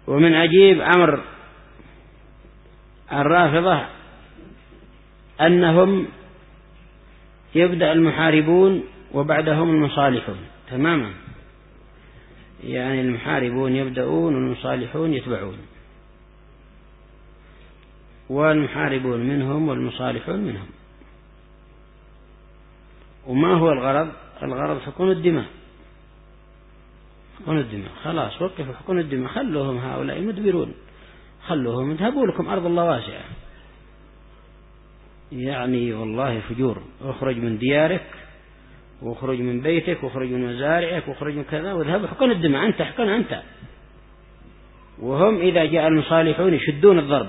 ومن عجيب أمر الرافضة أنهم يبدأ المحاربون وبعدهم المصالحون تماما، يعني المحاربون يبدأون والمصالحون يتبعون، والمحاربون منهم والمصالحون منهم. وما هو الغرض؟ الغرض حقن الدماء، حقن الدماء. خلاص وقفوا حقن الدماء، خلوهم هؤلاء مدبرون، خلوهم اذهبوا لكم أرض الله واسعة. يعني والله فجور. اخرج من ديارك واخرج من بيتك واخرج من مزارعك واخرج من كذا واذهبوا حقن الدماء، أنت حقن أنت. وهم إذا جاء المصالحون يشدون الضرب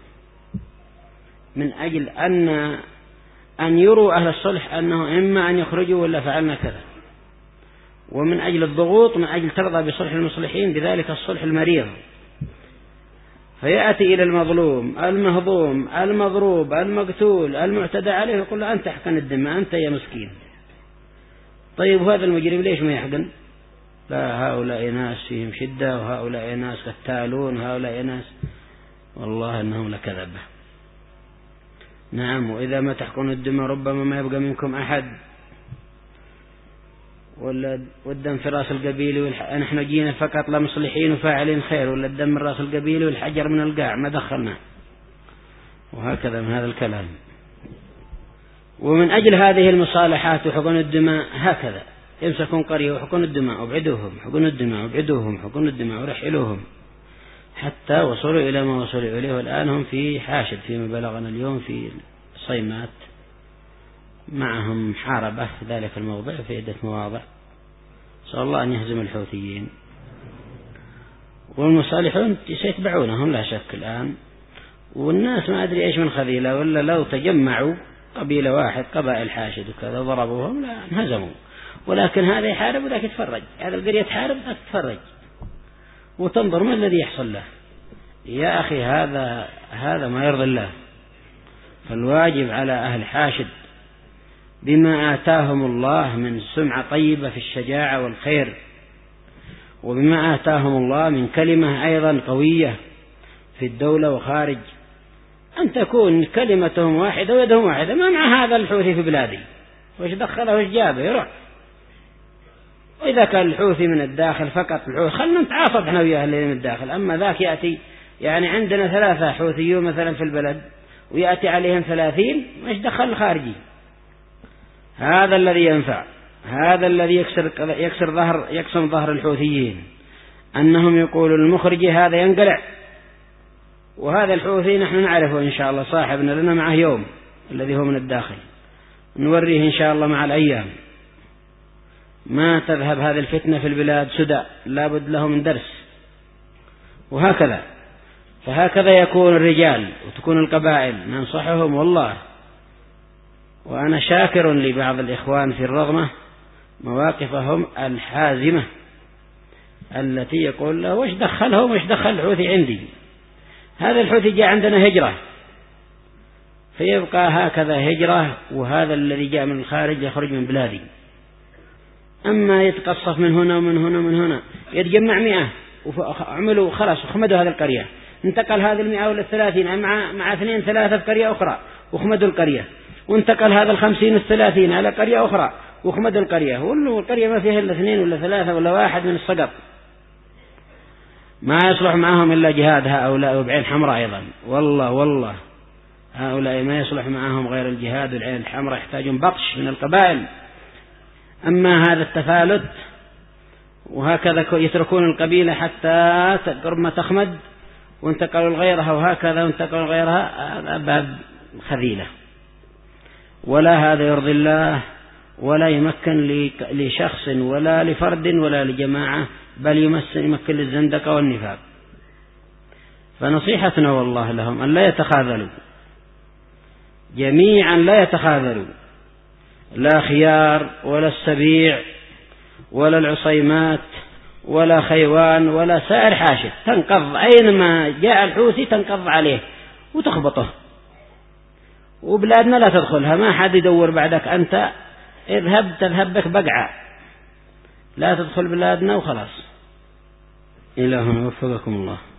من أجل أن يروا أهل الصلح أنه إما أن يخرجوا ولا فعلنا كذا، ومن أجل الضغوط، من أجل ترضى بصلح المصلحين بذلك الصلح المريض. فيأتي إلى المظلوم المهضوم المضروب المقتول المعتدى عليه يقول له أنت حقن الدماء، أنت يا مسكين. طيب هذا المجرم ليش ما يحقن؟ لا، هؤلاء ناس فيهم شدة، وهؤلاء ناس قتالون، هؤلاء ناس والله إنهم لكذبة. نعم. وإذا ما تحقن الدماء ربما ما يبقى منكم أحد، ولا والدم في راس القبيل نحن جينا فقط لمصلحين وفاعلين خير، ولا الدم من راس القبيل والحجر من القاع ما دخلنا، وهكذا من هذا الكلام. ومن أجل هذه المصالحات وحقن الدماء هكذا يمسكون قرية وحقن الدماء وابعدوهم، حقن الدماء وابعدوهم، حقن الدماء ورحلوهم، حتى وصلوا إلى ما وصلوا إليه. والآن هم في حاشد فيما بلغنا اليوم في صيمات، معهم محاربة في ذلك الموضع في عدة مواضع. صلى الله أن يهزم الحوثيين. والمصالحون سيتبعونهم لا شك الآن، والناس ما أدري إيش من خذيلة، ولا لو تجمعوا قبيلة واحد قبائل حاشد وكذا ضربوهم لا انهزموا. ولكن هذا يحارب وذاك يتفرج، هذا القرية تحارب وذاك تتفرج وتنظر ما الذي يحصل له. يا أخي هذا ما يرضي الله. فالواجب على أهل حاشد بما آتاهم الله من سمعة طيبة في الشجاعة والخير، وبما آتاهم الله من كلمة أيضا قوية في الدولة وخارج، أن تكون كلمتهم واحدة ويدهم واحدة. ما مع هذا الحوثي في بلادي، وش دخله وش جابه يروح. وإذا كان الحوثي من الداخل فقط الحوثي خلنا نتعاطف احنا وياه اللي من الداخل. أما ذاك يأتي، يعني عندنا 3 حوثيون مثلا في البلد ويأتي عليهم 30، وش دخل الخارجي؟ هذا الذي ينفع، هذا الذي يكسر ظهر الحوثيين، أنهم يقولوا المخرج هذا ينقلع. وهذا الحوثي نحن نعرفه إن شاء الله، صاحبنا لنا معه يوم الذي هو من الداخل، نوريه إن شاء الله مع الأيام. ما تذهب هذه الفتنة في البلاد سدى، لابد له من درس. وهكذا فهكذا يكون الرجال وتكون القبائل، ننصحهم والله. وأنا شاكر لبعض الإخوان في الرغمة مواقفهم الحازمة التي يقول له وش دخلهم وش دخل الحوثي عندي. هذا الحوثي جاء عندنا هجرة، فيبقى هكذا هجرة، وهذا الذي جاء من الخارج يخرج من بلادي. أما يتقصف من هنا ومن هنا ومن هنا، يتجمع 100 وعملوا خلاص وخمدوا هذه القرية، انتقل هذا 100 ولا 30 مع 2 3 في قرية أخرى وخمدوا القرية، وانتقل هذا 50 30 على قرية أخرى وخمدوا القرية، والقرية ما فيها إلا 2 ولا 3 ولا 1 من السقط. ما يصلح معهم إلا جهاد هؤلاء، وبعين حمراء أيضا. والله هؤلاء ما يصلح معهم غير الجهاد والعين الحمراء، يحتاجون بطش من القبائل. أما هذا التفالت وهكذا يتركون القبيلة حتى قرب ما تخمد وانتقلوا لغيرها، وهكذا وانتقلوا لغيرها، هذا باب خذيلة، ولا هذا يرضي الله، ولا يمكن لشخص ولا لفرد ولا لجماعة، بل يمكن للزندقة والنفاق. فنصيحتنا والله لهم أن لا يتخاذلوا جميعا، لا يتخاذلوا، لا خيار ولا السبيع ولا العصيمات ولا خيوان ولا سائر حاشد، تنقض أينما جاء الحوثي تنقض عليه وتخبطه. وبلادنا لا تدخلها، ما حد يدور بعدك، أنت تذهب بك بقعة، لا تدخل بلادنا وخلاص. إلهنا وفقكم الله.